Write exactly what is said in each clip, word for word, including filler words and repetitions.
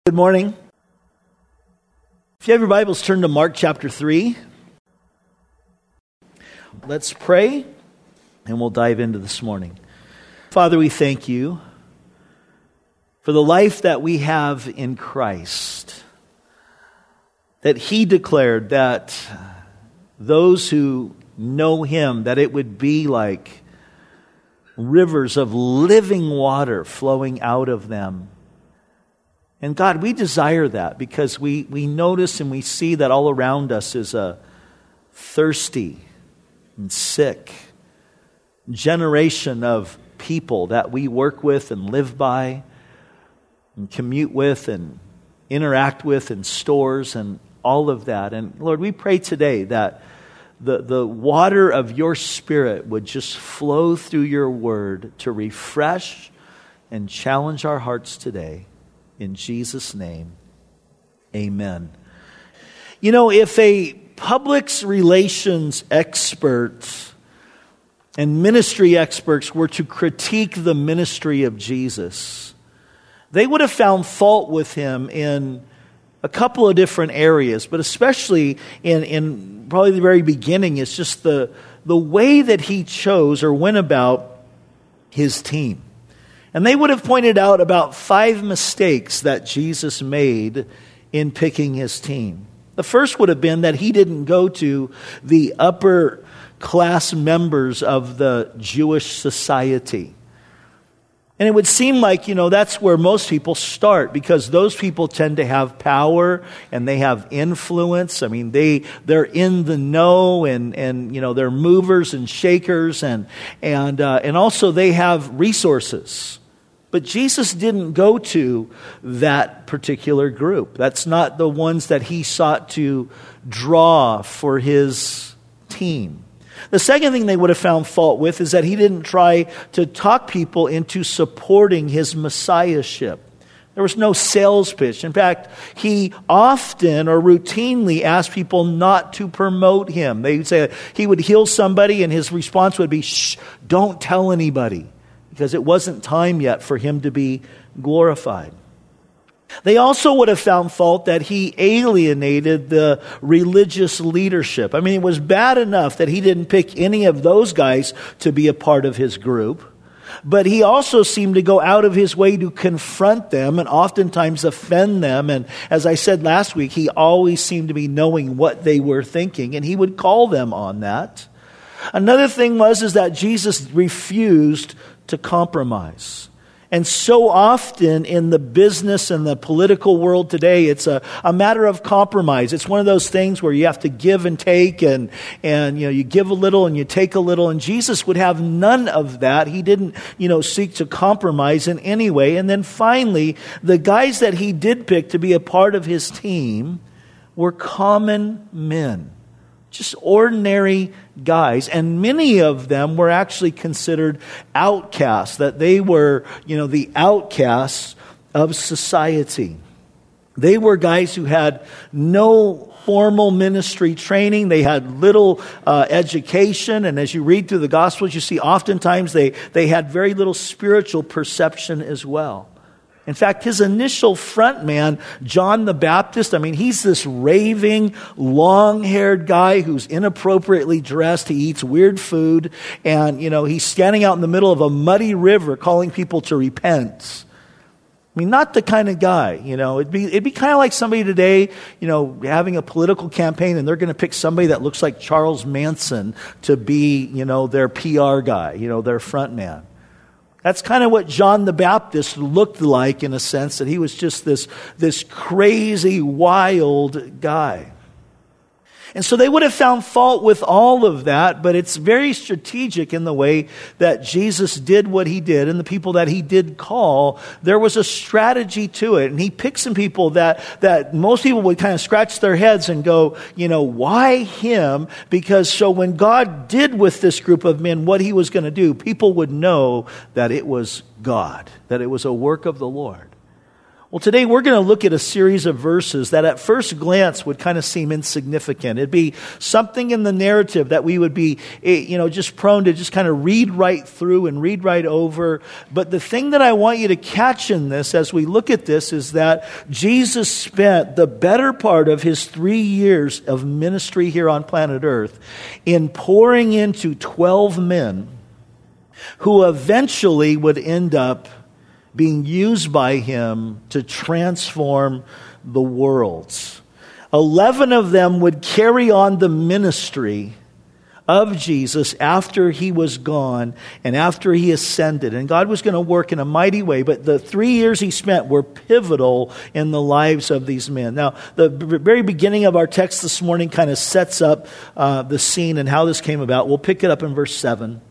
Good morning. If you have your Bibles, turn to Mark chapter three. Let's pray, and we'll dive into this morning. Father, we thank you for the life that we have in Christ, that He declared that those who know Him, that it would be like rivers of living water flowing out of them. And God, we desire that because we, we notice and we see that all around us is a thirsty and sick generation of people that we work with and live by and commute with and interact with in stores and all of that. And Lord, we pray today that the, the water of your Spirit would just flow through your word to refresh and challenge our hearts today. In Jesus' name, amen. You know, if a public relations expert and ministry experts were to critique the ministry of Jesus, they would have found fault with him in a couple of different areas, but especially in, in probably the very beginning, it's just the, the way that he chose or went about his team. And they would have pointed out about five mistakes that Jesus made in picking his team. The first would have been that he didn't go to the upper class members of the Jewish society. And it would seem like, you know, that's where most people start because those people tend to have power and they have influence. I mean, they, they're in the know and, and you know, they're movers and shakers and, and, uh, and also they have resources. But Jesus didn't go to that particular group. That's not the ones that he sought to draw for his team. The second thing they would have found fault with is that he didn't try to talk people into supporting his messiahship. There was no sales pitch. In fact, he often or routinely asked people not to promote him. They would say he would heal somebody and his response would be, shh, don't tell anybody. Because it wasn't time yet for him to be glorified. They also would have found fault that he alienated the religious leadership. I mean, it was bad enough that he didn't pick any of those guys to be a part of his group. But he also seemed to go out of his way to confront them and oftentimes offend them. And as I said last week, he always seemed to be knowing what they were thinking. And he would call them on that. Another thing was is that Jesus refused to compromise. And so often in the business and the political world today, it's a, a matter of compromise. It's one of those things where you have to give and take and, and, you know, you give a little and you take a little. And Jesus would have none of that. He didn't, you know, seek to compromise in any way. And then finally, the guys that he did pick to be a part of his team were common men. Just ordinary guys. And many of them were actually considered outcasts, that they were, you know, the outcasts of society. They were guys who had no formal ministry training. They had little uh, education. And as you read through the Gospels, you see oftentimes they, they had very little spiritual perception as well. In fact, his initial front man, John the Baptist, I mean, he's this raving, long-haired guy who's inappropriately dressed. He eats weird food. And, you know, he's standing out in the middle of a muddy river calling people to repent. I mean, not the kind of guy, you know. It'd be, it'd be kind of like somebody today, you know, having a political campaign and they're going to pick somebody that looks like Charles Manson to be, you know, their P R guy, you know, their front man. That's kind of what John the Baptist looked like in a sense, that he was just this, this crazy, wild guy. And so they would have found fault with all of that, but it's very strategic in the way that Jesus did what he did and the people that he did call. There was a strategy to it. And he picked some people that, that most people would kind of scratch their heads and go, you know, why him? Because so when God did with this group of men what he was going to do, people would know that it was God, that it was a work of the Lord. Well, today we're going to look at a series of verses that at first glance would kind of seem insignificant. It'd be something in the narrative that we would be, you know, just prone to just kind of read right through and read right over. But the thing that I want you to catch in this as we look at this is that Jesus spent the better part of his three years of ministry here on planet Earth in pouring into twelve men who eventually would end up being used by him to transform the world. Eleven of them would carry on the ministry of Jesus after he was gone and after he ascended. And God was going to work in a mighty way, but the three years he spent were pivotal in the lives of these men. Now, the very beginning of our text this morning kind of sets up uh, the scene and how this came about. We'll pick it up in verse seven.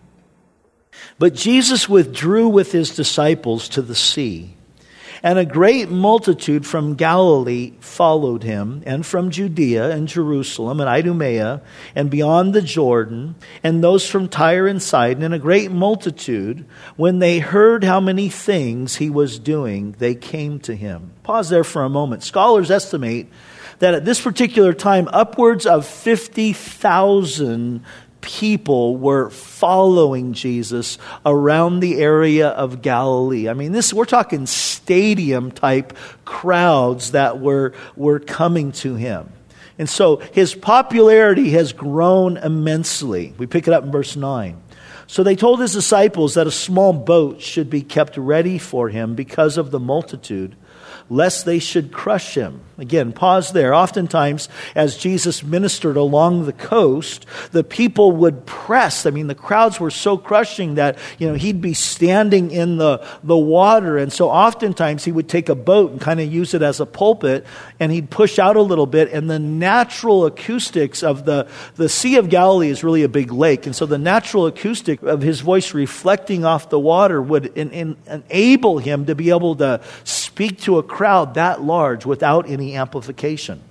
But Jesus withdrew with his disciples to the sea, and a great multitude from Galilee followed him, and from Judea and Jerusalem and Idumea and beyond the Jordan, and those from Tyre and Sidon, and a great multitude, when they heard how many things he was doing, they came to him. Pause there for a moment. Scholars estimate that at this particular time, upwards of fifty thousand people were following Jesus around the area of Galilee. I mean, this we're talking stadium type crowds that were were coming to him. And so his popularity has grown immensely. We pick it up in verse nine. So they told his disciples that a small boat should be kept ready for him because of the multitude, lest they should crush him. Again, pause there. Oftentimes, as Jesus ministered along the coast, the people would press. I mean, the crowds were so crushing that, you know, he'd be standing in the, the water. And so oftentimes he would take a boat and kind of use it as a pulpit, and he'd push out a little bit. And the natural acoustics of the, the Sea of Galilee is really a big lake. And so the natural acoustic of his voice reflecting off the water would in, in, enable him to be able to speak to a crowd that large without any amplification.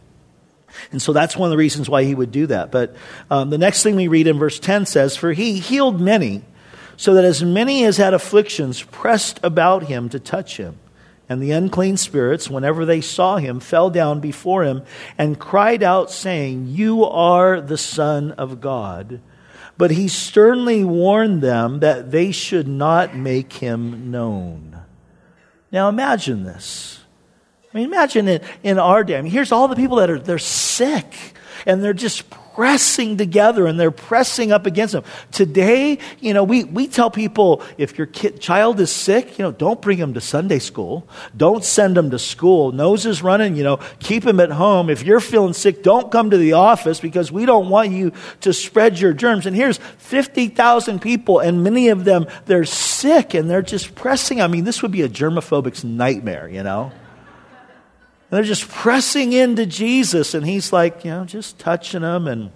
And so that's one of the reasons why he would do that. But um, the next thing we read in verse ten says, "For he healed many, so that as many as had afflictions pressed about him to touch him. And the unclean spirits, whenever they saw him, fell down before him and cried out, saying, 'You are the Son of God.' But he sternly warned them that they should not make him known." Now imagine this. I mean, imagine it in our day. I mean, here's all the people that are, they're sick, and they're just pressing together, and they're pressing up against them. Today, you know, we, we tell people, if your kid, child is sick, you know, don't bring him to Sunday school. Don't send him to school. Nose is running, you know, keep him at home. If you're feeling sick, don't come to the office, because we don't want you to spread your germs. And here's fifty thousand people, and many of them, they're sick, and they're just pressing. I mean, this would be a germophobic's nightmare, you know. And they're just pressing into Jesus, and he's like, you know, just touching them. And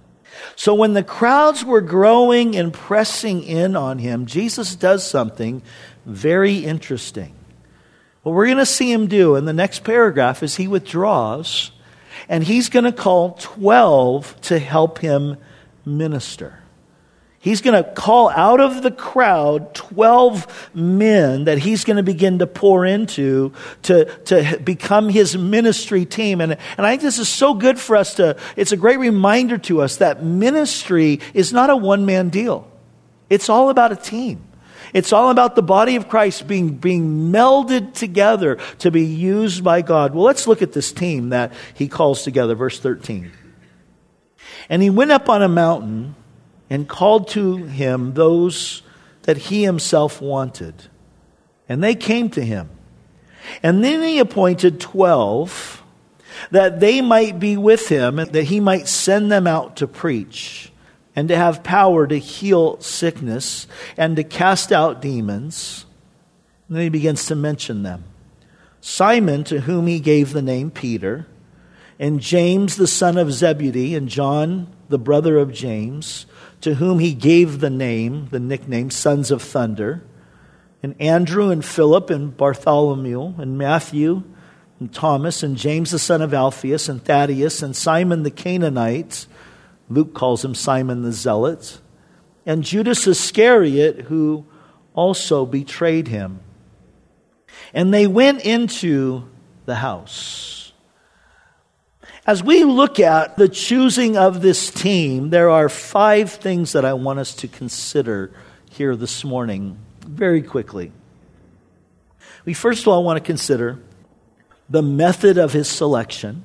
so when the crowds were growing and pressing in on him, Jesus does something very interesting. What we're going to see him do in the next paragraph is he withdraws, and he's going to call twelve to help him minister. He's going to call out of the crowd twelve men that he's going to begin to pour into to, to become his ministry team. And, and I think this is so good for us to, it's a great reminder to us that ministry is not a one-man deal. It's all about a team. It's all about the body of Christ being, being melded together to be used by God. Well, let's look at this team that he calls together. Verse thirteen. "And he went up on a mountain and called to him those that he himself wanted. And they came to him. And then he appointed twelve, that they might be with him, and that he might send them out to preach, and to have power to heal sickness, and to cast out demons." And then he begins to mention them. "Simon, to whom he gave the name Peter, and James the son of Zebedee, and John the brother of James, to whom he gave the name, the nickname, Sons of Thunder, and Andrew and Philip and Bartholomew and Matthew and Thomas and James the son of Alphaeus and Thaddeus and Simon the Canaanite," Luke calls him Simon the Zealot, "and Judas Iscariot, who also betrayed him." And they went into the house. As we look at the choosing of this team, there are five things that I want us to consider here this morning very quickly. We first of all want to consider the method of his selection.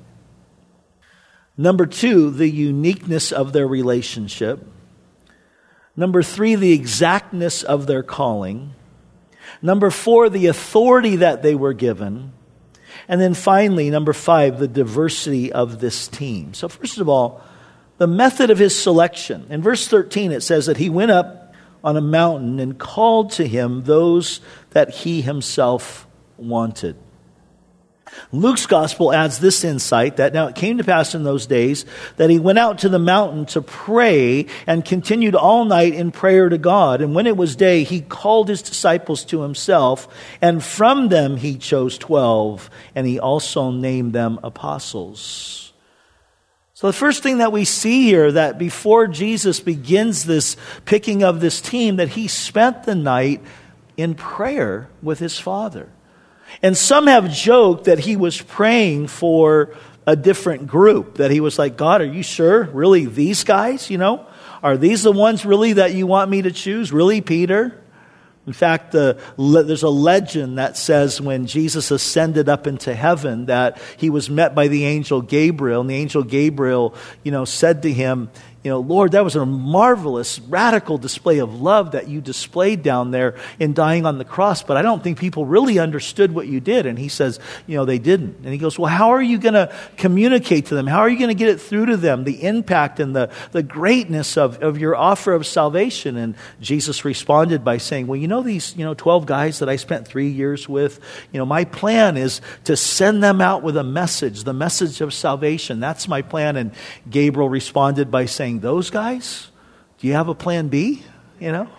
Number two, the uniqueness of their relationship. Number three, the exactness of their calling. Number four, the authority that they were given. And then finally, number five, the diversity of this team. So first of all, the method of his selection. In verse thirteen, it says that he went up on a mountain and called to him those that he himself wanted. Luke's gospel adds this insight that now it came to pass in those days that he went out to the mountain to pray and continued all night in prayer to God. And when it was day, he called his disciples to himself, and from them he chose twelve, and he also named them apostles. So the first thing that we see here, that before Jesus begins this picking of this team, that he spent the night in prayer with his Father. And some have joked that he was praying for a different group, that he was like, God, are you sure? Really, these guys, you know? Are these the ones really that you want me to choose? Really, Peter? In fact, the, there's a legend that says when Jesus ascended up into heaven that he was met by the angel Gabriel, and the angel Gabriel, you know, said to him, you know, Lord, that was a marvelous, radical display of love that you displayed down there in dying on the cross, but I don't think people really understood what you did. And he says, you know, they didn't. And he goes, well, how are you going to communicate to them? How are you going to get it through to them, the impact and the, the greatness of, of your offer of salvation? And Jesus responded by saying, well, you know these, you know, twelve guys that I spent three years with? You know, my plan is to send them out with a message, the message of salvation. That's my plan. And Gabriel responded by saying, those guys? Do you have a plan B? You know?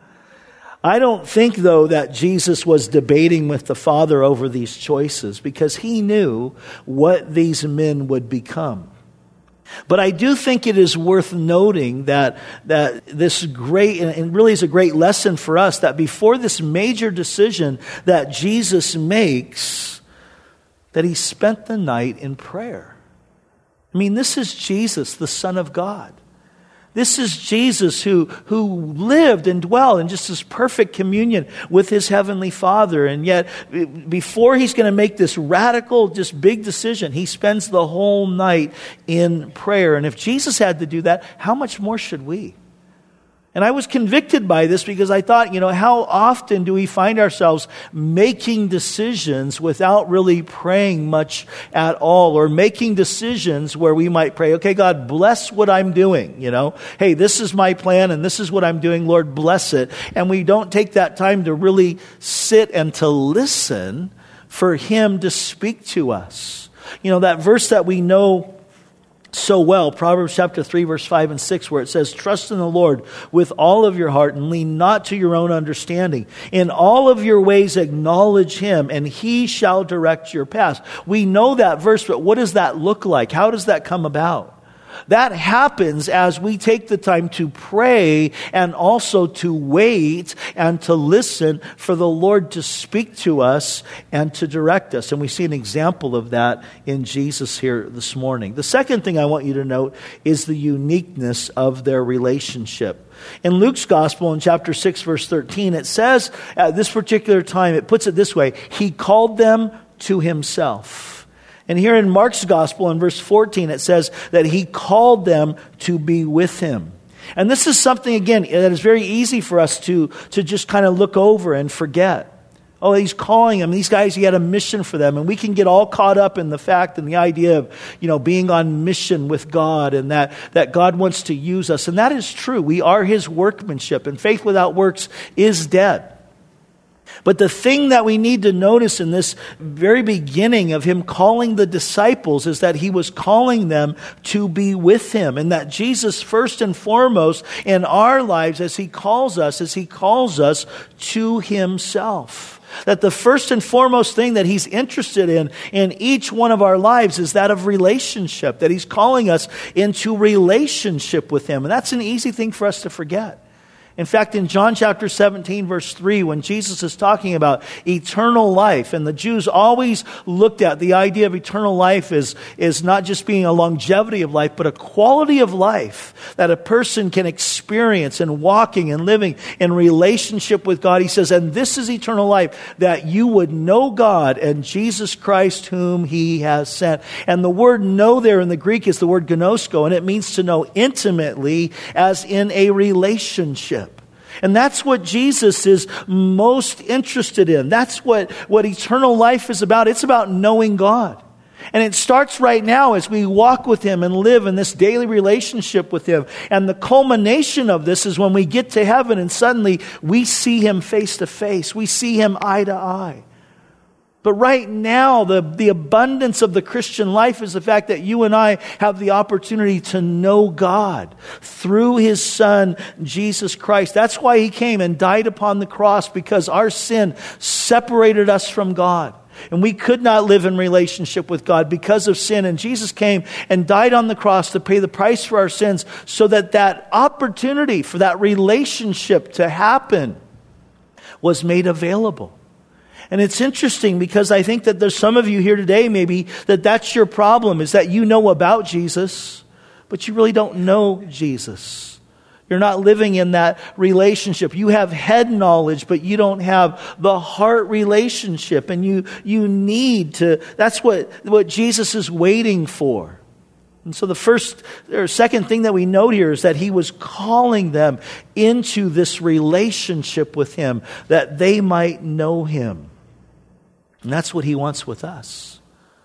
I don't think, though, that Jesus was debating with the Father over these choices because he knew what these men would become. But I do think it is worth noting that, that this great, and really is a great lesson for us, that before this major decision that Jesus makes, that he spent the night in prayer. I mean, this is Jesus, the Son of God. This is Jesus who, who lived and dwelled in just this perfect communion with his heavenly Father. And yet, before he's going to make this radical, just big decision, he spends the whole night in prayer. And if Jesus had to do that, how much more should we? And I was convicted by this because I thought, you know, how often do we find ourselves making decisions without really praying much at all, or making decisions where we might pray, okay, God, bless what I'm doing, you know. Hey, this is my plan and this is what I'm doing, Lord, bless it. And we don't take that time to really sit and to listen for him to speak to us. You know, that verse that we know so well, Proverbs chapter three, verse five and six, where it says, trust in the Lord with all of your heart and lean not to your own understanding. In all of your ways acknowledge him, and he shall direct your paths. We know that verse, but what does that look like? How does that come about? That happens as we take the time to pray and also to wait and to listen for the Lord to speak to us and to direct us. And we see an example of that in Jesus here this morning. The second thing I want you to note is the uniqueness of their relationship. In Luke's gospel, in chapter six, verse thirteen, it says at this particular time, it puts it this way, he called them to himself. And here in Mark's gospel, in verse fourteen, it says that he called them to be with him. And this is something, again, that is very easy for us to, to just kind of look over and forget. Oh, he's calling them. These guys, he had a mission for them. And we can get all caught up in the fact and the idea of, you know, being on mission with God and that, that God wants to use us. And that is true. We are his workmanship. And faith without works is dead. But the thing that we need to notice in this very beginning of him calling the disciples is that he was calling them to be with him. And that Jesus, first and foremost in our lives, as he calls us, as he calls us to himself. That the first and foremost thing that he's interested in in each one of our lives is that of relationship. That he's calling us into relationship with him. And that's an easy thing for us to forget. In fact, in John chapter seventeen, verse three, when Jesus is talking about eternal life, and the Jews always looked at the idea of eternal life as, as not just being a longevity of life, but a quality of life that a person can experience in walking and living in relationship with God. He says, and this is eternal life, that you would know God and Jesus Christ whom He has sent. And the word know there in the Greek is the word gnosko, and it means to know intimately, as in a relationship. And that's what Jesus is most interested in. That's what, what eternal life is about. It's about knowing God. And it starts right now as we walk with Him and live in this daily relationship with Him. And the culmination of this is when we get to heaven and suddenly we see Him face to face. We see Him eye to eye. But right now, the, the abundance of the Christian life is the fact that you and I have the opportunity to know God through His Son, Jesus Christ. That's why He came and died upon the cross, because our sin separated us from God. And we could not live in relationship with God because of sin. And Jesus came and died on the cross to pay the price for our sins, so that that opportunity for that relationship to happen was made available. And it's interesting, because I think that there's some of you here today maybe that that's your problem, is that you know about Jesus, but you really don't know Jesus. You're not living in that relationship. You have head knowledge, but you don't have the heart relationship. And you, you need to, that's what, what Jesus is waiting for. And so the first or second thing that we note here is that He was calling them into this relationship with Him, that they might know Him. And that's what He wants with us.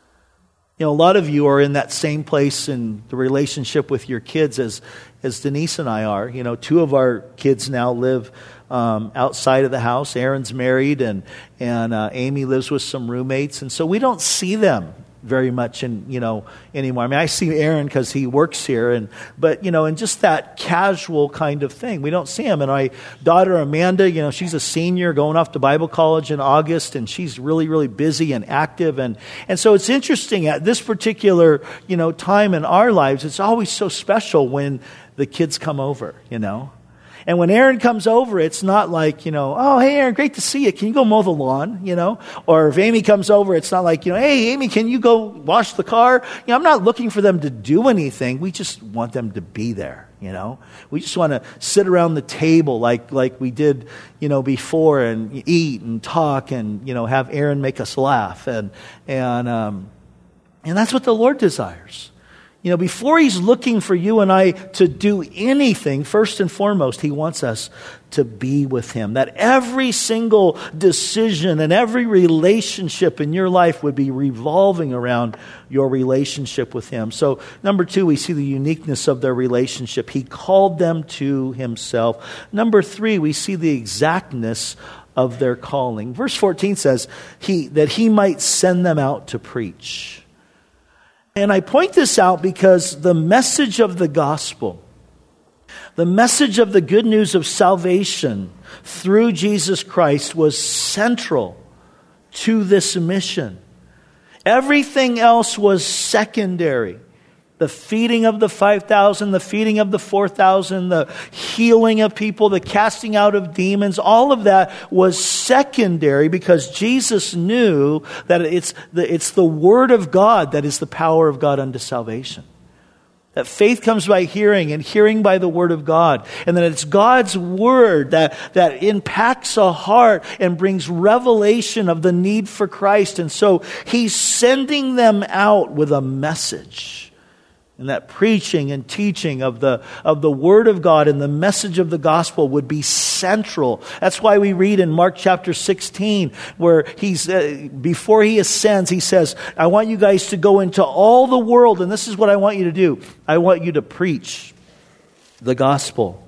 You know, a lot of you are in that same place in the relationship with your kids as, as Denise and I are. You know, two of our kids now live um, outside of the house. Aaron's married, and, and uh, Amy lives with some roommates. And so we don't see them very much in, you know, anymore. I mean, I see Aaron because he works here, and but, you know, and just that casual kind of thing. We don't see him. And my daughter Amanda, you know, she's a senior going off to Bible college in August, and she's really, really busy and active. And, and so it's interesting at this particular, you know, time in our lives, it's always so special when the kids come over, you know. And when Aaron comes over, it's not like, you know, oh, hey, Aaron, great to see you. Can you go mow the lawn, you know? Or if Amy comes over, it's not like, you know, hey, Amy, can you go wash the car? You know, I'm not looking for them to do anything. We just want them to be there, you know? We just want to sit around the table like like we did, you know, before, and eat and talk and, you know, have Aaron make us laugh. And, and, um, and that's what the Lord desires. You know, before He's looking for you and I to do anything, first and foremost, He wants us to be with Him. That every single decision and every relationship in your life would be revolving around your relationship with Him. So, number two, we see the uniqueness of their relationship. He called them to Himself. Number three, we see the exactness of their calling. Verse fourteen says he that He might send them out to preach. And I point this out because the message of the gospel, the message of the good news of salvation through Jesus Christ, was central to this mission. Everything else was secondary. The feeding of the five thousand, the feeding of the four thousand, the healing of people, the casting out of demons, all of that was secondary, because Jesus knew that it's the, it's the Word of God that is the power of God unto salvation. That faith comes by hearing, and hearing by the Word of God. And that it's God's Word that, that impacts a heart and brings revelation of the need for Christ. And so He's sending them out with a message. And that preaching and teaching of the of the Word of God and the message of the gospel would be central. That's why we read in Mark chapter sixteen, where he's uh, before He ascends, He says, I want you guys to go into all the world, and this is what I want you to do. I want you to preach the gospel.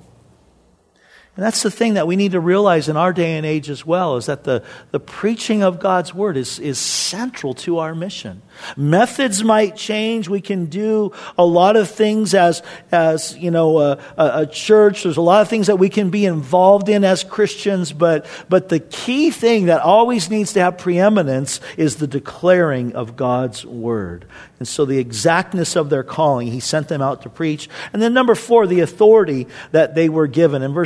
And that's the thing that we need to realize in our day and age as well, is that the, the preaching of God's Word is, is central to our mission. Methods might change. We can do a lot of things as, as you know, a, a church. There's a lot of things that we can be involved in as Christians, but, but the key thing that always needs to have preeminence is the declaring of God's Word. And so the exactness of their calling, He sent them out to preach. And then number four, the authority that they were given. In verse fourteen,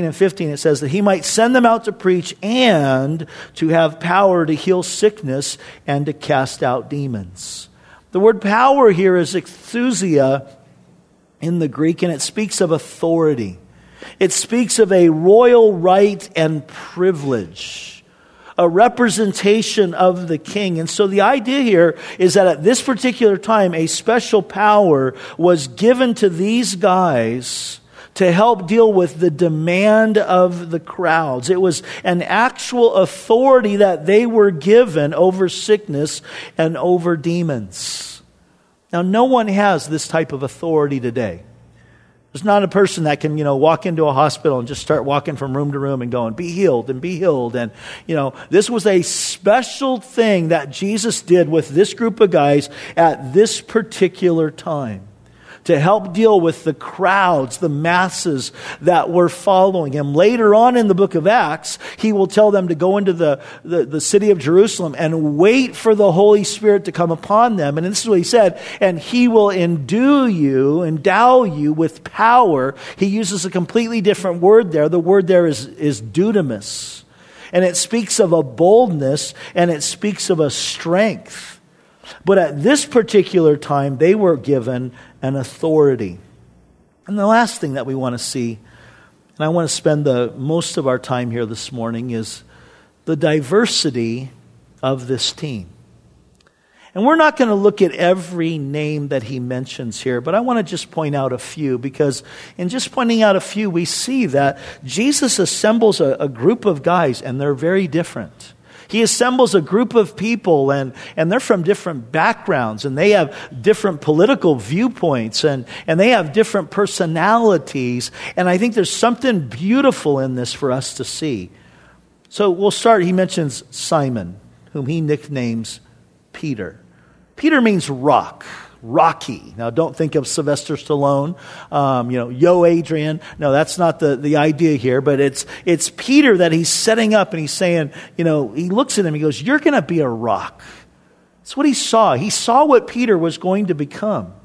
fourteen and fifteen, it says that he might send them out to preach and to have power to heal sickness and to cast out demons. The word power here is exousia in the Greek, and it speaks of authority. It speaks of a royal right and privilege, a representation of the king. And so the idea here is that at this particular time, a special power was given to these guys to help deal with the demand of the crowds. It was an actual authority that they were given over sickness and over demons. Now, no one has this type of authority today. There's not a person that can, you know, walk into a hospital and just start walking from room to room and going, be healed and be healed. And, you know, this was a special thing that Jesus did with this group of guys at this particular time, to help deal with the crowds, the masses that were following him. Later on in the book of Acts, he will tell them to go into the, the, the city of Jerusalem and wait for the Holy Spirit to come upon them. And this is what he said, and he will endue you, endow you with power. He uses a completely different word there. The word there is, is dunamis. And it speaks of a boldness, and it speaks of a strength. But at this particular time, they were given an authority. And the last thing that we want to see, and I want to spend the most of our time here this morning, is the diversity of this team. And we're not going to look at every name that he mentions here, but I want to just point out a few, because in just pointing out a few, we see that Jesus assembles a, a group of guys, and they're very different. He assembles a group of people, and, and they're from different backgrounds, and they have different political viewpoints, and, and they have different personalities. And I think there's something beautiful in this for us to see. So we'll start. He mentions Simon, whom he nicknames Peter. Peter means rock. Rocky. Now, don't think of Sylvester Stallone, um, you know, yo, Adrian. No, that's not the, the idea here, but it's it's Peter that he's setting up, and he's saying, you know, he looks at him, he goes, you're going to be a rock. That's what he saw. He saw what Peter was going to become.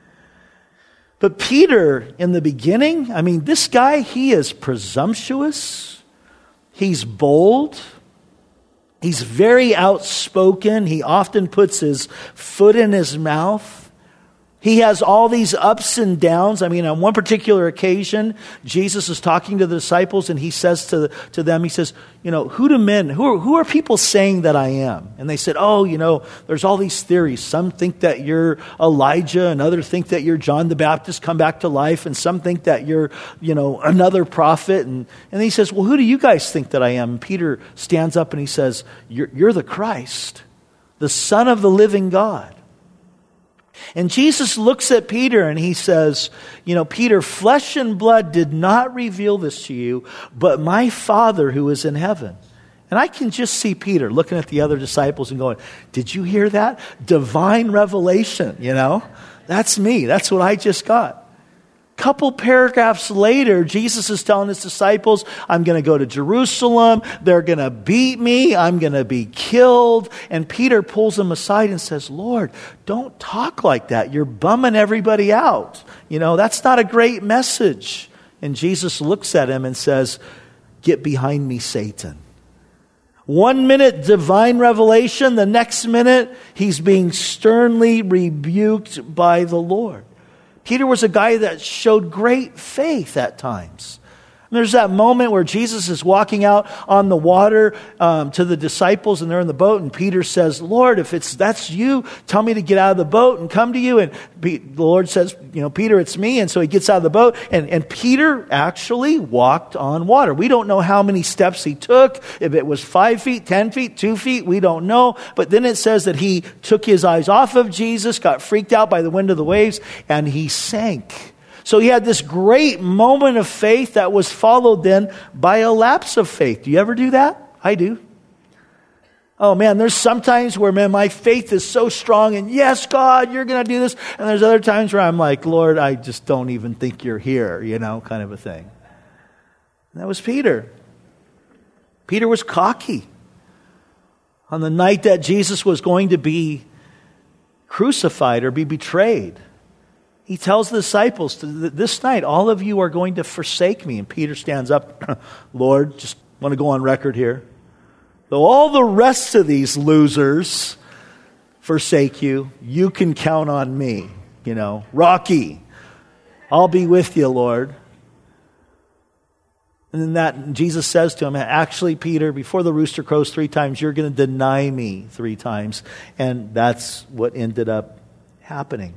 But Peter, in the beginning, I mean, this guy, he is presumptuous. He's bold. He's very outspoken. He often puts his foot in his mouth. He has all these ups and downs. I mean, on one particular occasion, Jesus is talking to the disciples, and he says to, to them, he says, you know, who do men, who are, who are people saying that I am? And they said, oh, you know, there's all these theories. Some think that you're Elijah, and others think that you're John the Baptist come back to life, and some think that you're, you know, another prophet. And, and he says, well, who do you guys think that I am? And Peter stands up and he says, you're, you're the Christ, the Son of the living God. And Jesus looks at Peter and he says, you know, Peter, flesh and blood did not reveal this to you, but my Father who is in heaven. And I can just see Peter looking at the other disciples and going, did you hear that? Divine revelation, you know? That's me. That's what I just got. Couple paragraphs later, Jesus is telling his disciples, I'm going to go to Jerusalem. They're going to beat me. I'm going to be killed. And Peter pulls him aside and says, Lord, don't talk like that. You're bumming everybody out. You know, that's not a great message. And Jesus looks at him and says, get behind me, Satan. One minute, divine revelation. The next minute, he's being sternly rebuked by the Lord. Peter was a guy that showed great faith at times. And there's that moment where Jesus is walking out on the water um, to the disciples, and they're in the boat, and Peter says, Lord, if it's that's you, tell me to get out of the boat and come to you. And P- the Lord says, you know, Peter, it's me. And so he gets out of the boat, and, and Peter actually walked on water. We don't know how many steps he took, if it was five feet, ten feet, two feet, we don't know. But then it says that he took his eyes off of Jesus, got freaked out by the wind of the waves, and he sank. So he had this great moment of faith that was followed then by a lapse of faith. Do you ever do that? I do. Oh man, there's some times where, man, my faith is so strong, and yes, God, you're going to do this. And there's other times where I'm like, Lord, I just don't even think you're here, you know, kind of a thing. And that was Peter. Peter was cocky. On the night that Jesus was going to be crucified or be betrayed, He tells the disciples, this night, all of you are going to forsake me. And Peter stands up, Lord, just want to go on record here. Though all the rest of these losers forsake you, you can count on me. You know, Rocky, I'll be with you, Lord. And then that Jesus says to him, actually, Peter, before the rooster crows three times, you're going to deny me three times. And that's what ended up happening.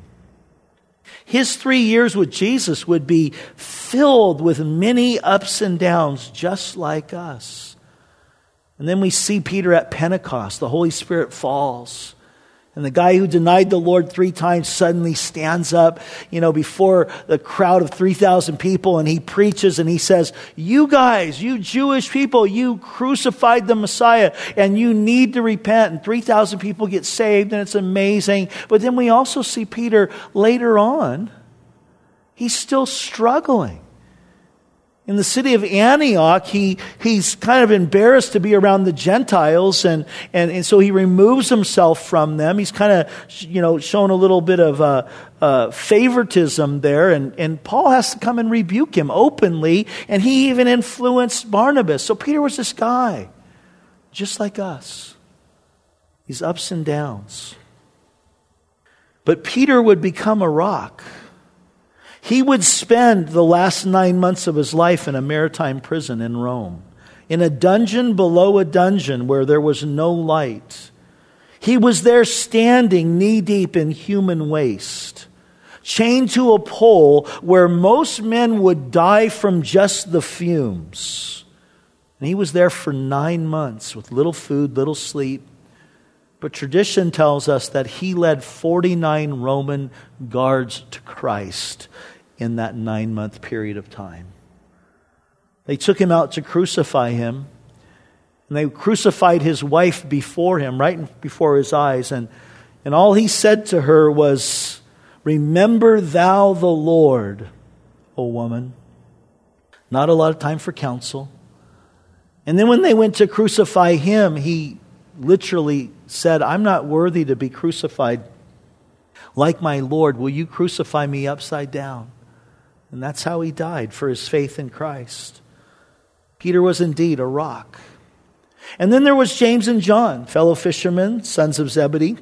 His three years with Jesus would be filled with many ups and downs, just like us. And then we see Peter at Pentecost. The Holy Spirit falls. And the guy who denied the Lord three times suddenly stands up, you know, before the crowd of three thousand people, and he preaches and he says, you guys, you Jewish people, you crucified the Messiah and you need to repent. And three thousand people get saved, and it's amazing. But then we also see Peter later on, he's still struggling. In the city of Antioch, he he's kind of embarrassed to be around the Gentiles, and, and, and so he removes himself from them. He's kind of, you know, shown a little bit of uh, uh, favoritism there, and, and Paul has to come and rebuke him openly, and he even influenced Barnabas. So Peter was this guy, just like us. These ups and downs. But Peter would become a rock. He would spend the last nine months of his life in a maritime prison in Rome, in a dungeon below a dungeon where there was no light. He was there standing knee-deep in human waste, chained to a pole where most men would die from just the fumes. And he was there for nine months with little food, little sleep. But tradition tells us that he led forty-nine Roman guards to Christ in that nine-month period of time. They took him out to crucify him, and they crucified his wife before him, right before his eyes. And, and all he said to her was, remember thou the Lord, O woman. Not a lot of time for counsel. And then when they went to crucify him, he literally said, I'm not worthy to be crucified like my Lord. Will you crucify me upside down? And that's how he died, for his faith in Christ. Peter was indeed a rock. And then there was James and John, fellow fishermen, sons of Zebedee.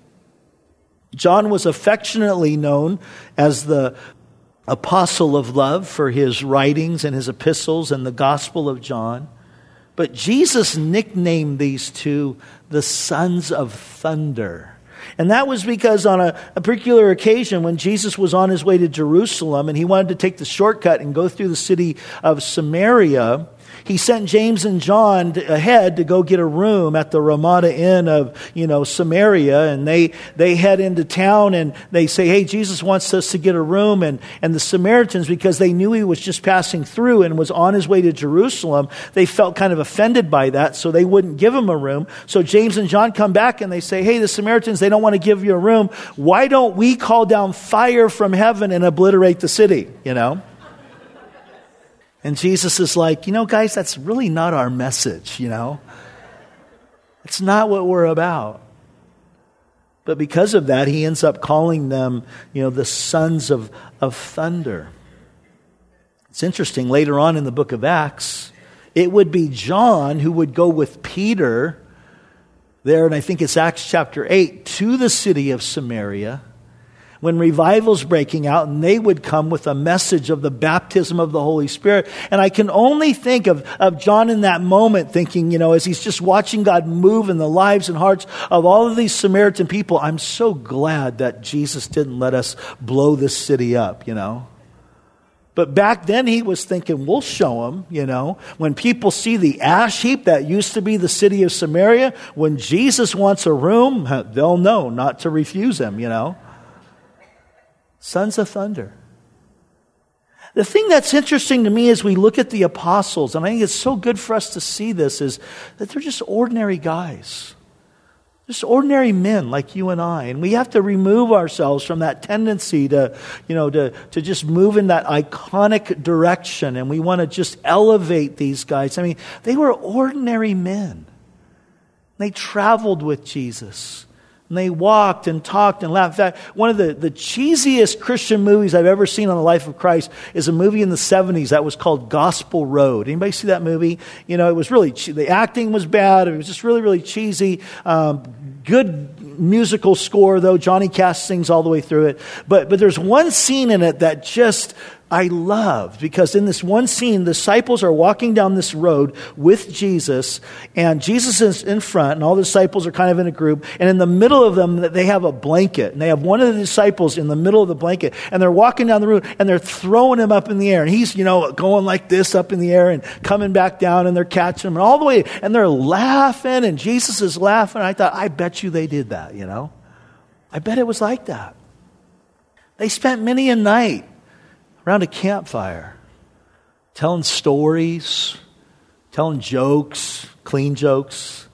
John was affectionately known as the apostle of love for his writings and his epistles and the Gospel of John. But Jesus nicknamed these two the sons of thunder. And that was because on a, a particular occasion when Jesus was on his way to Jerusalem and he wanted to take the shortcut and go through the city of Samaria, he sent James and John ahead to go get a room at the Ramada Inn of, you know, Samaria. And they, they head into town and they say, hey, Jesus wants us to get a room. And, and the Samaritans, because they knew he was just passing through and was on his way to Jerusalem, they felt kind of offended by that, so they wouldn't give him a room. So James and John come back and they say, hey, the Samaritans, they don't want to give you a room. Why don't we call down fire from heaven and obliterate the city, you know? And Jesus is like, you know, guys, that's really not our message, you know. It's not what we're about. But because of that, he ends up calling them, you know, the sons of, of thunder. It's interesting, later on in the book of Acts, it would be John who would go with Peter there, and I think it's Acts chapter eight, to the city of Samaria, when revival's breaking out, and they would come with a message of the baptism of the Holy Spirit. And I can only think of, of John in that moment thinking, you know, as he's just watching God move in the lives and hearts of all of these Samaritan people, I'm so glad that Jesus didn't let us blow this city up, you know. But back then he was thinking, we'll show them, you know. When people see the ash heap that used to be the city of Samaria, when Jesus wants a room, they'll know not to refuse him, you know. Sons of thunder. The thing that's interesting to me as we look at the apostles, and I think it's so good for us to see this, is that they're just ordinary guys. Just ordinary men like you and I. And we have to remove ourselves from that tendency to, you know, to, to just move in that iconic direction. And we want to just elevate these guys. I mean, they were ordinary men. They traveled with Jesus. And they walked and talked and laughed. In fact, one of the, the cheesiest Christian movies I've ever seen on the life of Christ is a movie in the seventies that was called Gospel Road. Anybody see that movie? You know, it was really, che- the acting was bad. It was just really, really cheesy. Um, good musical score, though. Johnny Cash sings all the way through it. But, but there's one scene in it that just I loved, because in this one scene, the disciples are walking down this road with Jesus, and Jesus is in front, and all the disciples are kind of in a group, and in the middle of them, they have a blanket, and they have one of the disciples in the middle of the blanket, and they're walking down the road, and they're throwing him up in the air, and he's, you know, going like this up in the air, and coming back down, and they're catching him, and all the way, and they're laughing, and Jesus is laughing. I thought, I bet you they did that, you know? I bet it was like that. They spent many a night around a campfire, telling stories, telling jokes, clean jokes,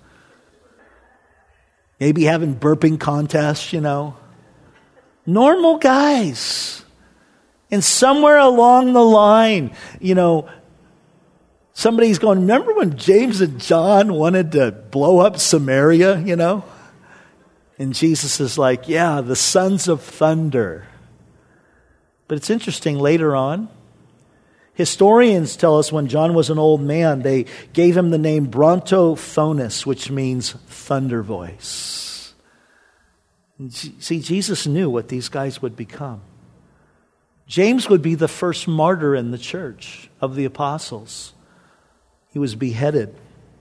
maybe having burping contests, you know. Normal guys. And somewhere along the line, you know, somebody's going, remember when James and John wanted to blow up Samaria, you know? And Jesus is like, yeah, the sons of thunder. But it's interesting, later on, historians tell us when John was an old man, they gave him the name Brontophonus, which means thunder voice. And see, Jesus knew what these guys would become. James would be the first martyr in the church of the apostles. He was beheaded.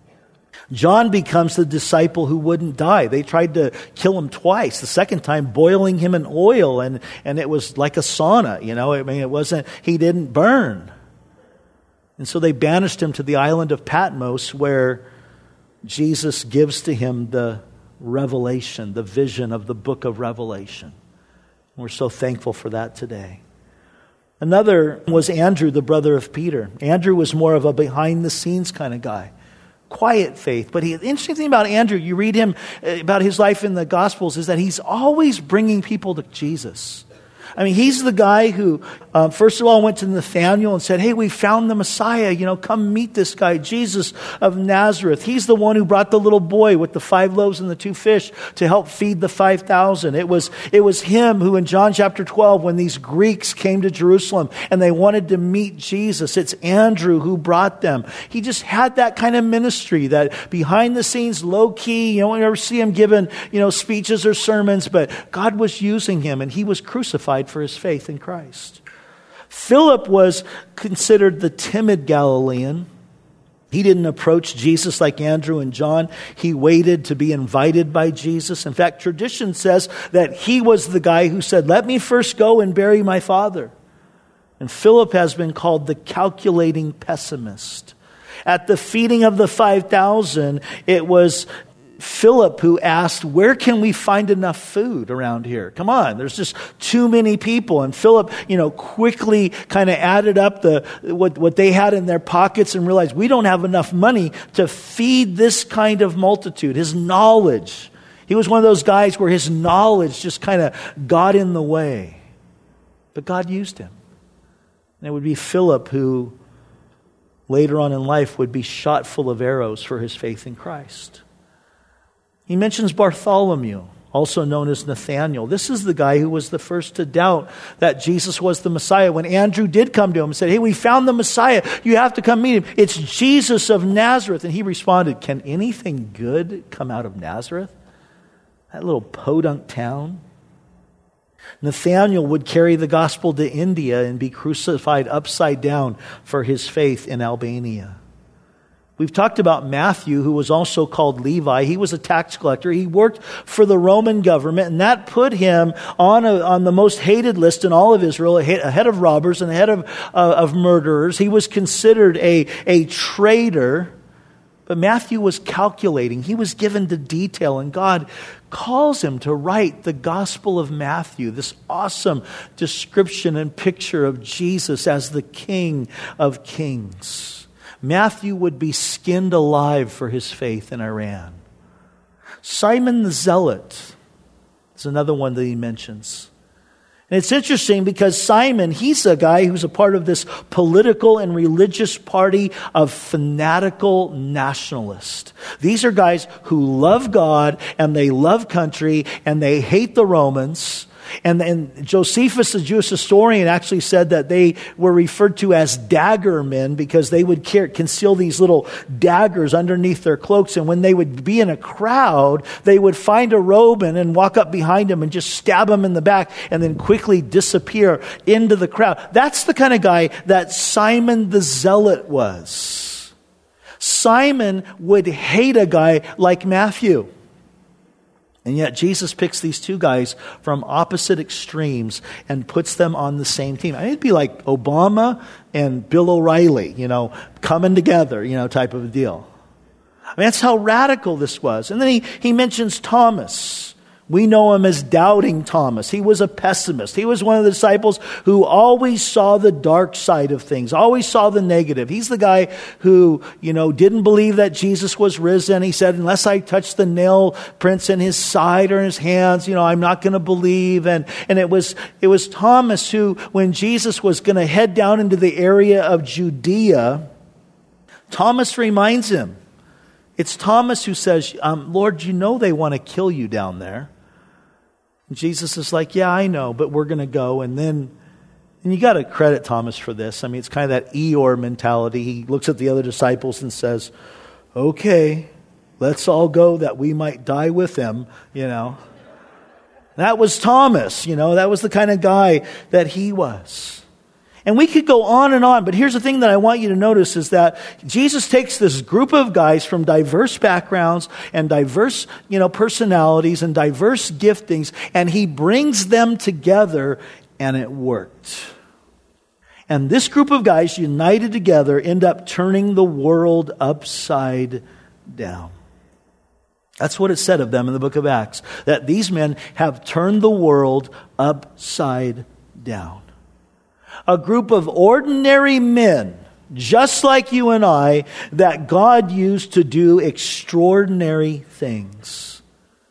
John becomes the disciple who wouldn't die. They tried to kill him twice. The second time, boiling him in oil, and, and it was like a sauna, you know. I mean, it wasn't, he didn't burn. And so they banished him to the island of Patmos, where Jesus gives to him the revelation, the vision of the book of Revelation. We're so thankful for that today. Another was Andrew, the brother of Peter. Andrew was more of a behind-the-scenes kind of guy. Quiet faith. But he, the interesting thing about Andrew, you read him about his life in the Gospels, is that he's always bringing people to Jesus. I mean, he's the guy who, uh, first of all, went to Nathanael and said, hey, we found the Messiah. You know, come meet this guy, Jesus of Nazareth. He's the one who brought the little boy with the five loaves and the two fish to help feed the five thousand. It was, it was him who in John chapter twelve, when these Greeks came to Jerusalem and they wanted to meet Jesus, it's Andrew who brought them. He just had that kind of ministry, that behind the scenes, low key, you don't ever see him giving, you know, speeches or sermons, but God was using him, and he was crucified for his faith in Christ. Philip was considered the timid Galilean. He didn't approach Jesus like Andrew and John. He waited to be invited by Jesus. In fact, tradition says that he was the guy who said, let me first go and bury my father. And Philip has been called the calculating pessimist. At the feeding of the five thousand, it was Philip who asked, where can we find enough food around here? Come on, there's just too many people. And Philip, you know, quickly kind of added up the what, what they had in their pockets and realized we don't have enough money to feed this kind of multitude. His knowledge. He was one of those guys where his knowledge just kind of got in the way. But God used him. And it would be Philip who later on in life would be shot full of arrows for his faith in Christ. He mentions Bartholomew, also known as Nathanael. This is the guy who was the first to doubt that Jesus was the Messiah. When Andrew did come to him and said, hey, we found the Messiah. You have to come meet him. It's Jesus of Nazareth. And he responded, can anything good come out of Nazareth? That little podunk town. Nathanael would carry the gospel to India and be crucified upside down for his faith in Albania. We've talked about Matthew, who was also called Levi. He was a tax collector. He worked for the Roman government, and that put him on a, on the most hated list in all of Israel, ahead of robbers and ahead of, uh, of murderers. He was considered a, a traitor. But Matthew was calculating. He was given the detail, and God calls him to write the Gospel of Matthew, this awesome description and picture of Jesus as the King of Kings. Matthew would be skinned alive for his faith in Iran. Simon the Zealot is another one that he mentions. And it's interesting because Simon, he's a guy who's a part of this political and religious party of fanatical nationalists. These are guys who love God and they love country and they hate the Romans. And, and Josephus, the Jewish historian, actually said that they were referred to as dagger men because they would care, conceal these little daggers underneath their cloaks. And when they would be in a crowd, they would find a Roman and walk up behind him and just stab him in the back and then quickly disappear into the crowd. That's the kind of guy that Simon the Zealot was. Simon would hate a guy like Matthew. And yet Jesus picks these two guys from opposite extremes and puts them on the same team. I mean, it'd be like Obama and Bill O'Reilly, you know, coming together, you know, type of a deal. I mean, that's how radical this was. And then he, he mentions Thomas. We know him as Doubting Thomas. He was a pessimist. He was one of the disciples who always saw the dark side of things, always saw the negative. He's the guy who, you know, didn't believe that Jesus was risen. He said, unless I touch the nail prints in his side or in his hands, you know, I'm not going to believe. And, and it was, it was Thomas who, when Jesus was going to head down into the area of Judea, Thomas reminds him. It's Thomas who says, um, Lord, you know they want to kill you down there. And Jesus is like, yeah, I know, but we're going to go. And then, and you got to credit Thomas for this. I mean, it's kind of that Eeyore mentality. He looks at the other disciples and says, okay, let's all go that we might die with him, you know. That was Thomas, you know, that was the kind of guy that he was. And we could go on and on, but here's the thing that I want you to notice is that Jesus takes this group of guys from diverse backgrounds and diverse, you know, personalities and diverse giftings, and he brings them together, and it worked. And this group of guys united together end up turning the world upside down. That's what it said of them in the book of Acts, that these men have turned the world upside down. A group of ordinary men, just like you and I, that God used to do extraordinary things.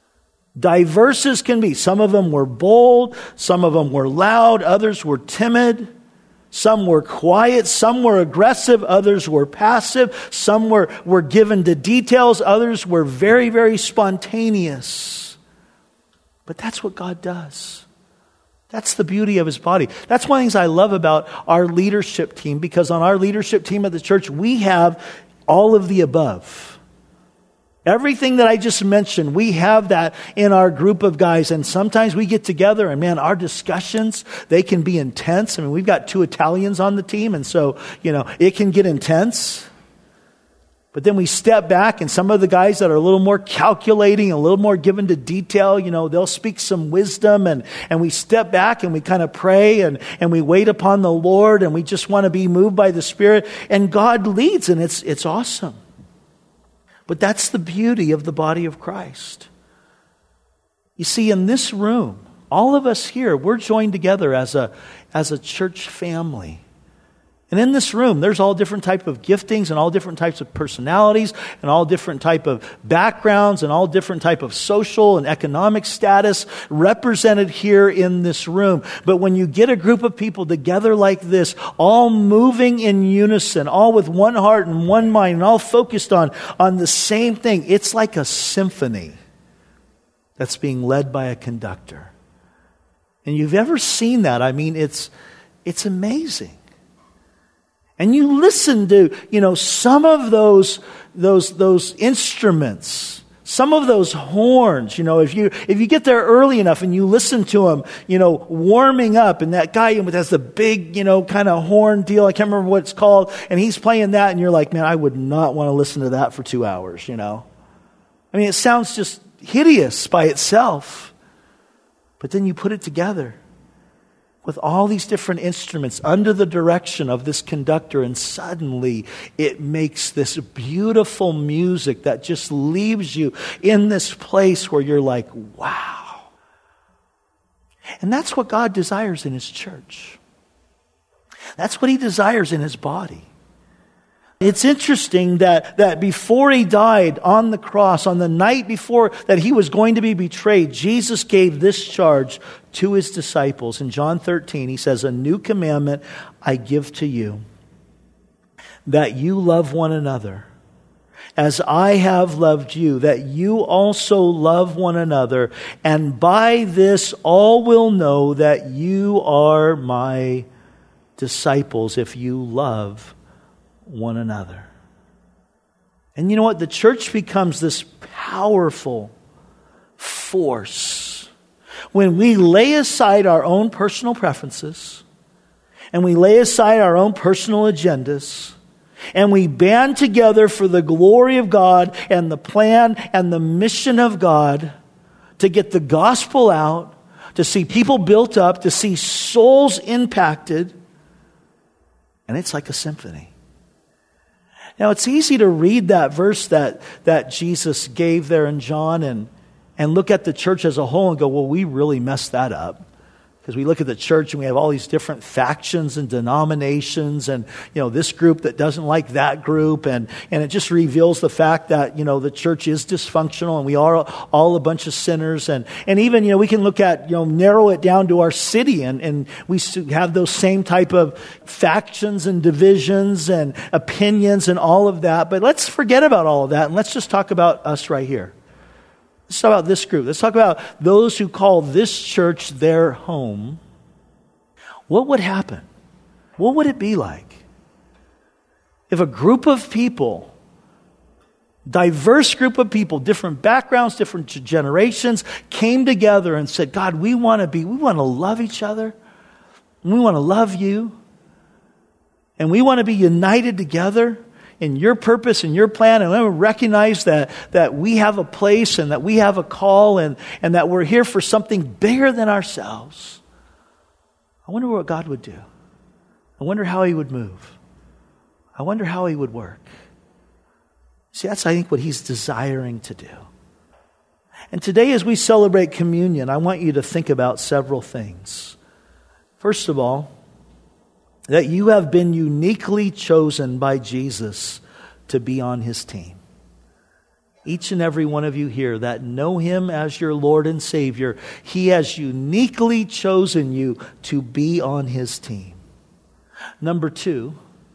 Diverse as can be. Some of them were bold, some of them were loud, others were timid. Some were quiet, some were aggressive, others were passive, some were, were given to details, others were very, very spontaneous. But that's what God does. That's the beauty of His body. That's one of the things I love about our leadership team, because on our leadership team at the church, we have all of the above. Everything that I just mentioned, we have that in our group of guys. And sometimes we get together and man, our discussions, they can be intense. I mean, we've got two Italians on the team. And so, you know, it can get intense. But then we step back and some of the guys that are a little more calculating, a little more given to detail, you know, they'll speak some wisdom and, and we step back and we kind of pray and, and we wait upon the Lord and we just want to be moved by the Spirit and God leads and it's, it's awesome. But that's the beauty of the body of Christ. You see, in this room, all of us here, we're joined together as a, as a church family. And in this room, there's all different types of giftings and all different types of personalities and all different type of backgrounds and all different type of social and economic status represented here in this room. But when you get a group of people together like this, all moving in unison, all with one heart and one mind and all focused on, on the same thing, it's like a symphony that's being led by a conductor. And you've ever seen that? I mean, it's it's amazing. And you listen to, you know, some of those, those, those instruments, some of those horns, you know, if you, if you get there early enough and you listen to them, you know, warming up and that guy has the big, you know, kind of horn deal. I can't remember what it's called. And he's playing that and you're like, man, I would not want to listen to that for two hours, you know. I mean, it sounds just hideous by itself. But then you put it together with all these different instruments under the direction of this conductor, and suddenly it makes this beautiful music that just leaves you in this place where you're like, wow. And that's what God desires in His church. That's what He desires in His body. It's interesting that, that before he died on the cross, on the night before that he was going to be betrayed, Jesus gave this charge to his disciples. In John thirteen, he says, "A new commandment I give to you, that you love one another. As I have loved you, that you also love one another. And by this all will know that you are my disciples, if you love one another." And you know what? The church becomes this powerful force when we lay aside our own personal preferences and we lay aside our own personal agendas and we band together for the glory of God and the plan and the mission of God to get the gospel out, to see people built up, to see souls impacted. And it's like a symphony. Now, it's easy to read that verse that, that Jesus gave there in John and, and look at the church as a whole and go, well, we really messed that up. Because we look at the church and we have all these different factions and denominations and, you know, this group that doesn't like that group. And, and it just reveals the fact that, you know, the church is dysfunctional and we are all a bunch of sinners. And, and even, you know, we can look at, you know, narrow it down to our city and, and we have those same type of factions and divisions and opinions and all of that. But let's forget about all of that and let's just talk about us right here. Let's talk about this group. Let's talk about those who call this church their home. What would happen? What would it be like if a group of people, diverse group of people, different backgrounds, different generations, came together and said, God, we want to be, we want to love each other. We want to love you. And we want to be united together in your purpose and your plan, and we recognize that, that we have a place and that we have a call and, and that we're here for something bigger than ourselves. I wonder what God would do. I wonder how he would move. I wonder how he would work. See, that's, I think, what he's desiring to do. And today as we celebrate communion, I want you to think about several things. First of all, that you have been uniquely chosen by Jesus to be on his team. Each and every one of you here that know him as your Lord and Savior, he has uniquely chosen you to be on his team. Number two,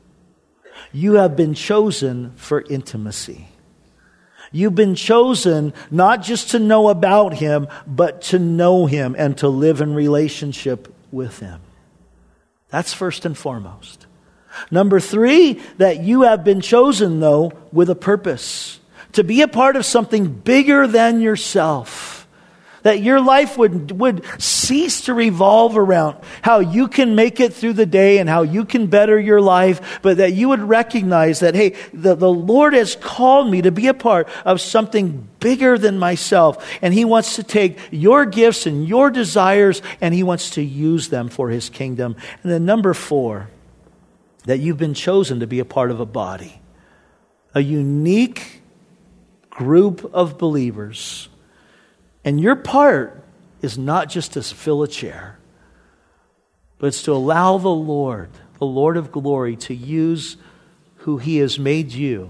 you have been chosen for intimacy. You've been chosen not just to know about him, but to know him and to live in relationship with him. That's first and foremost. Number three, that you have been chosen, though, with a purpose. To be a part of something bigger than yourself. That your life would, would cease to revolve around how you can make it through the day and how you can better your life, but that you would recognize that, hey, the, the Lord has called me to be a part of something bigger than myself. And he wants to take your gifts and your desires and he wants to use them for his kingdom. And then number four, that you've been chosen to be a part of a body. A unique group of believers. And your part is not just to fill a chair, but it's to allow the Lord, the Lord of glory, to use who he has made you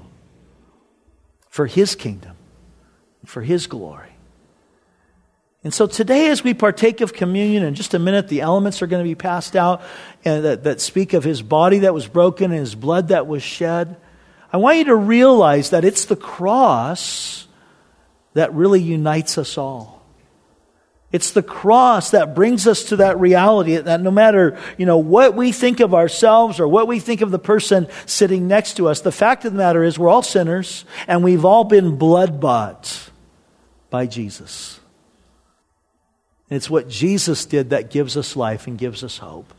for his kingdom, for his glory. And so today as we partake of communion, in just a minute the elements are going to be passed out and that, that speak of his body that was broken and his blood that was shed. I want you to realize that it's the cross that really unites us all. It's the cross that brings us to that reality that no matter, you know, what we think of ourselves or what we think of the person sitting next to us, the fact of the matter is we're all sinners and we've all been blood-bought by Jesus. And it's what Jesus did that gives us life and gives us hope.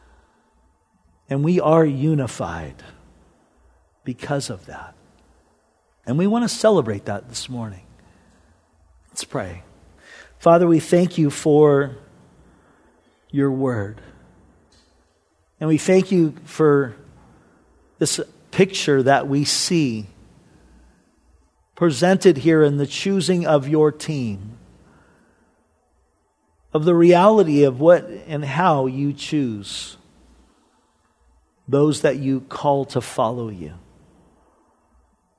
And we are unified because of that. And we want to celebrate that this morning. Let's pray. Father, we thank you for your word. And we thank you for this picture that we see presented here in the choosing of your team. Of the reality of what and how you choose those that you call to follow you.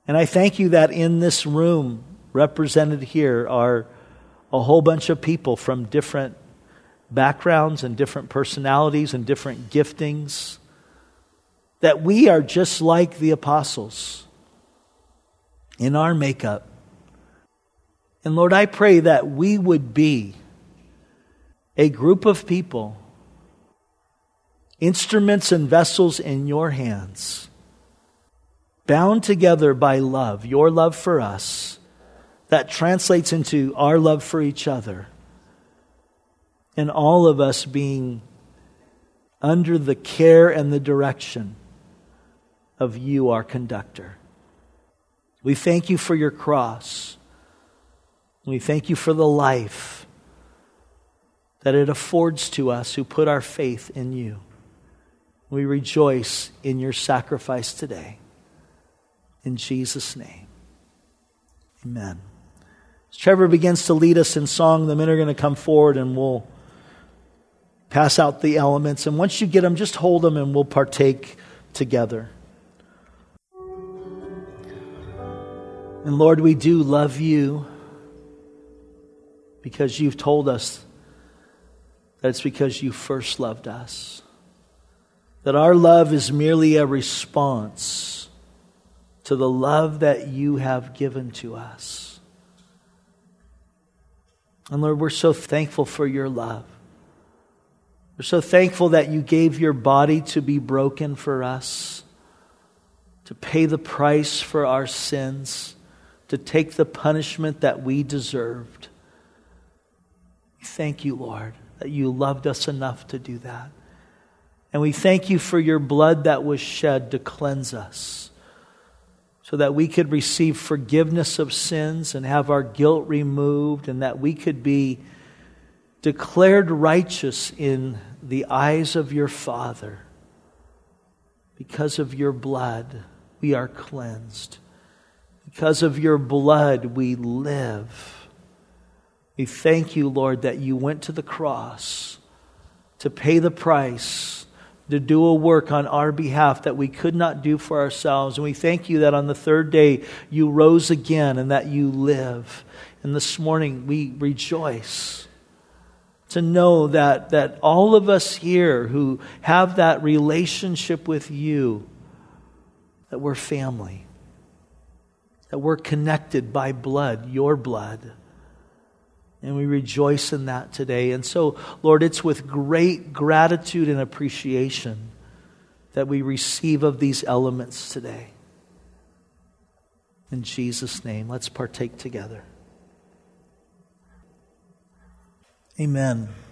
And I thank you that in this room, represented here, are a whole bunch of people from different backgrounds and different personalities and different giftings, that we are just like the apostles in our makeup. And Lord, I pray that we would be a group of people, instruments and vessels in your hands, bound together by love, your love for us, that translates into our love for each other, and all of us being under the care and the direction of you, our conductor. We thank you for your cross. We thank you for the life that it affords to us who put our faith in you. We rejoice in your sacrifice today. In Jesus' name, amen. As Trevor begins to lead us in song, the men are going to come forward and we'll pass out the elements. And once you get them, just hold them and we'll partake together. And Lord, we do love you because you've told us that it's because you first loved us. That our love is merely a response to the love that you have given to us. And Lord, we're so thankful for your love. We're so thankful that you gave your body to be broken for us, to pay the price for our sins, to take the punishment that we deserved. Thank you, Lord, that you loved us enough to do that. And we thank you for your blood that was shed to cleanse us, so that we could receive forgiveness of sins and have our guilt removed, and that we could be declared righteous in the eyes of your Father. Because of your blood, we are cleansed. Because of your blood, we live. We thank you, Lord, that you went to the cross to pay the price, to do a work on our behalf that we could not do for ourselves. And we thank you that on the third day you rose again and that you live. And this morning we rejoice to know that, that all of us here who have that relationship with you, that we're family, that we're connected by blood, your blood. And we rejoice in that today. And so, Lord, it's with great gratitude and appreciation that we receive of these elements today. In Jesus' name, let's partake together. Amen.